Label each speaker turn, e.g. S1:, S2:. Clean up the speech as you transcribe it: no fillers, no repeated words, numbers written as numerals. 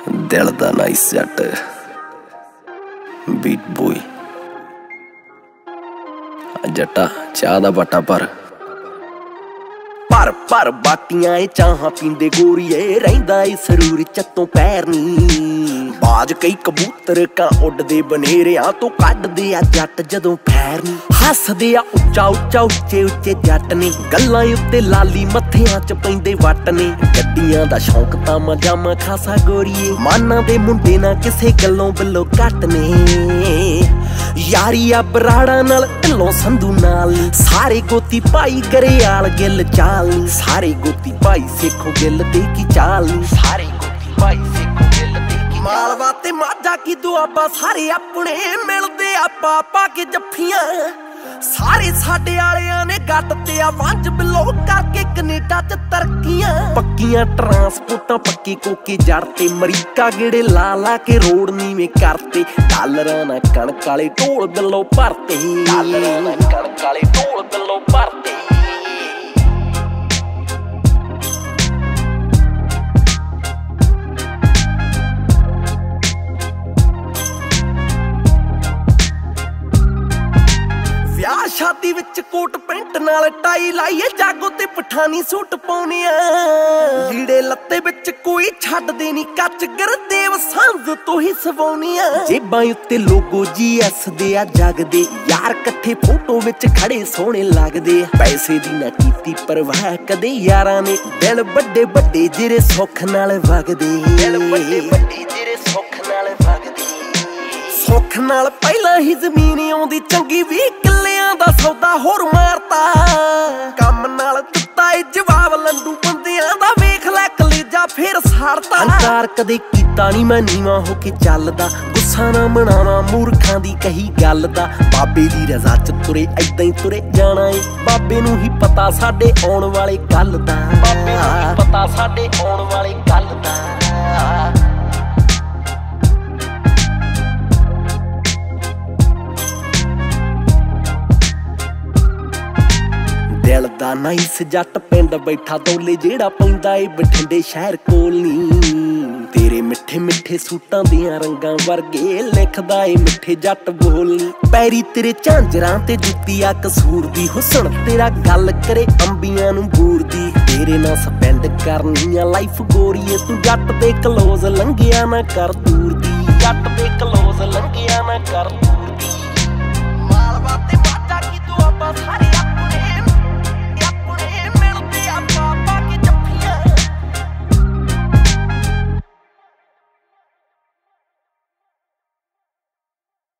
S1: दिल दा नाइस जट beat boy जट्टा चाह दा बट्टा पर पर बाटियां चाहां पींदे गोरीए रहिंदा ए सरूर चत्तों पैर नी बाज कई कबूतर का उड़दे बनेरियां तो कड्डदे आ जट जदों पैर नी हसदे आ उच्चा उच्चा उच्चे उच्चे जट ने गल्लां उत्ते लाली मत्थियां च पैंदे वट ने गड्डियां दा शौक तां मजामा खासा गोरीए माना दे मुंडे ना किसे गल्लों बिल्लो घट ने यारी आ बराड़ा नाल ढिल्लों संधू नाल सारे गोती भाई गरेयाल गिल चाल सारे गोती भाई सेखो गिल दे की चाल सारे गोती भाई सेखो गिल दे की मालवा ते माझा की दुआबा सारे अपने मिलदे आ पापा के जफ्फियां सारे साडे आलियां ने गट ते आ वंज बिलो करके कनेडा च तरक्कियां पक्कियां ट्रांसपोर्टां पक्के कोके जड़ ते अमरीका गेड़े ला ला के रोड नीवें करते डॉलरां ना कणक वाले ढोल बिलो भरते डॉलरां ना कणक वाले ढोल बिलो भरते शादी विच कोट पैंट नाल टाई लाइए जागो ते पठानी सूट पाउने आ लीड़े लत्ते विच कोई छड्डदे नी कच गुरदेव सांझ तो ही सवाउने आ जेबां उत्ते लोगो जीएस दे आ जगदे यार कट्ठे फोटो विच खड़े सोहणे लगदे पैसे दी ना कीती परवाह कदे यारां ने दिल बड़े बड़े जिरे सुख नाल वगदे दिल बड़े बड़े जिरे सुख नाल वगदे सुख नाल पहला ही जमीन आउंदी चंगी 20 किल्लियां दा सौदा होर मारता कम नाल दित्ता ए जवाब लंडू बंदियां दा वेख लै कलेजा फिर साड़ता अंकार कदे कीता नी मैं नीवा हो के चलदा गुस्सा ना मनावा मूर्खां दी कही गल दा बाबे दी रज़ा च तुरे ऐदां ही तुरे जाना ए बाबे नूं ही पता साडे आउण वाले कल दा बाबे नूं ही पता साडे आउण वाले कल दा दिल दा नाइस जट पिंड बैठा दौले जेड़ा पैंदा ए बठिंडे शहर कोल नी तेरे मिठे मिठे सूटां दियां रंगां वर्गे लिखदा ए मिठे जट बोलनी पैरी तेरे झांजरां ते जुत्ती आ कसूर दी हुसन तेरा गल करे अंबियां नूं बूर दी तेरे नाल स्पेंड करनी आ लाइफ गोरीए तू जट दे क्लोज लंघिया ना कर दूर दी जट दे क्लोज लंघिया ना कर दूर दी मालवा ते माझा की दुआबा